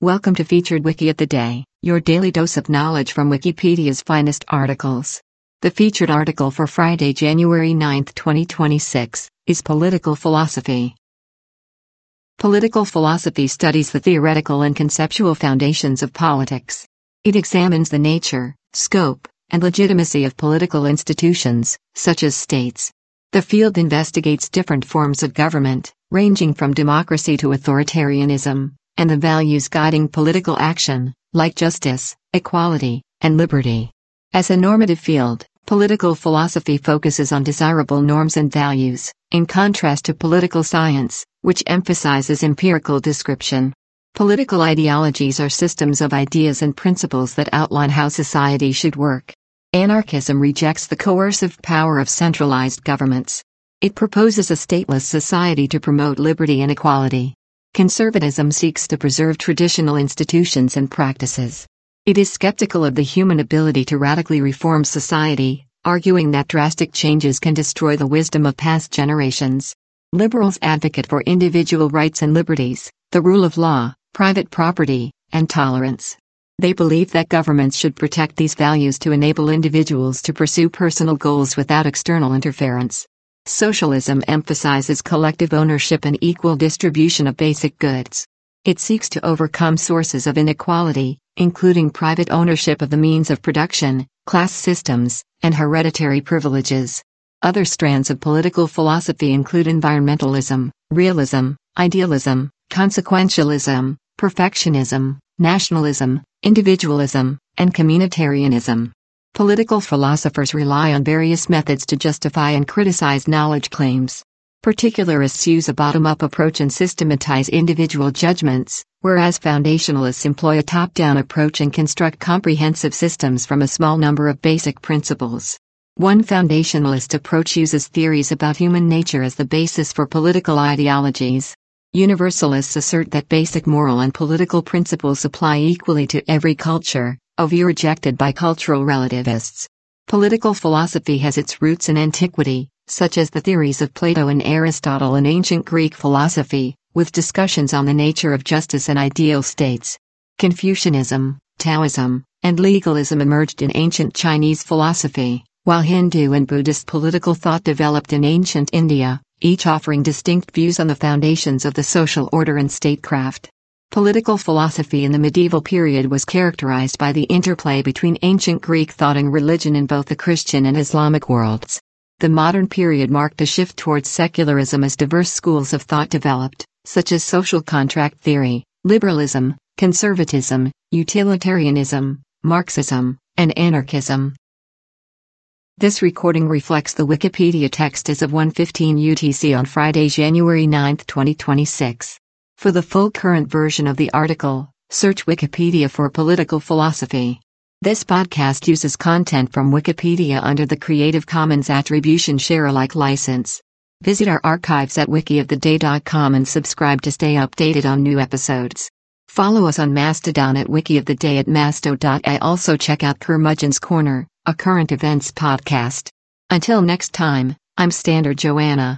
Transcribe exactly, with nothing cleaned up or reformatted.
Welcome to Featured Wiki of the Day, your daily dose of knowledge from Wikipedia's finest articles. The featured article for Friday, January ninth, twenty twenty-six, is Political Philosophy. Political philosophy studies the theoretical and conceptual foundations of politics. It examines the nature, scope, and legitimacy of political institutions, such as states. The field investigates different forms of government, ranging from democracy to authoritarianism, and the values guiding political action, like justice, equality, and liberty. As a normative field, political philosophy focuses on desirable norms and values, in contrast to political science, which emphasizes empirical description. Political ideologies are systems of ideas and principles that outline how society should work. Anarchism rejects the coercive power of centralized governments. It proposes a stateless society to promote liberty and equality. Conservatism seeks to preserve traditional institutions and practices. It is skeptical of the human ability to radically reform society, arguing that drastic changes can destroy the wisdom of past generations. Liberals advocate for individual rights and liberties, the rule of law, private property, and tolerance. They believe that governments should protect these values to enable individuals to pursue personal goals without external interference. Socialism emphasizes collective ownership and equal distribution of basic goods. It seeks to overcome sources of inequality, including private ownership of the means of production, class systems, and hereditary privileges. Other strands of political philosophy include environmentalism, realism, idealism, consequentialism, perfectionism, nationalism, individualism, and communitarianism. Political philosophers rely on various methods to justify and criticize knowledge claims. Particularists use a bottom-up approach and systematize individual judgments, whereas foundationalists employ a top-down approach and construct comprehensive systems from a small number of basic principles. One foundationalist approach uses theories about human nature as the basis for political ideologies. Universalists assert that basic moral and political principles apply equally to every culture, a view rejected by cultural relativists. Political philosophy has its roots in antiquity, such as the theories of Plato and Aristotle in ancient Greek philosophy, with discussions on the nature of justice and ideal states. Confucianism, Taoism, and legalism emerged in ancient Chinese philosophy, while Hindu and Buddhist political thought developed in ancient India, each offering distinct views on the foundations of the social order and statecraft. Political philosophy in the medieval period was characterized by the interplay between ancient Greek thought and religion in both the Christian and Islamic worlds. The modern period marked a shift towards secularism as diverse schools of thought developed, such as social contract theory, liberalism, conservatism, utilitarianism, Marxism, and anarchism. This recording reflects the Wikipedia text as of one fifteen U T C on Friday, January ninth, twenty twenty-six. For the full current version of the article, search Wikipedia for political philosophy. This podcast uses content from Wikipedia under the Creative Commons Attribution Share-alike license. Visit our archives at wiki of the day dot com and subscribe to stay updated on new episodes. Follow us on Mastodon at wikioftheday at masto dot I. Also check out Curmudgeon's Corner, a current events podcast. Until next time, I'm Standard Joanna.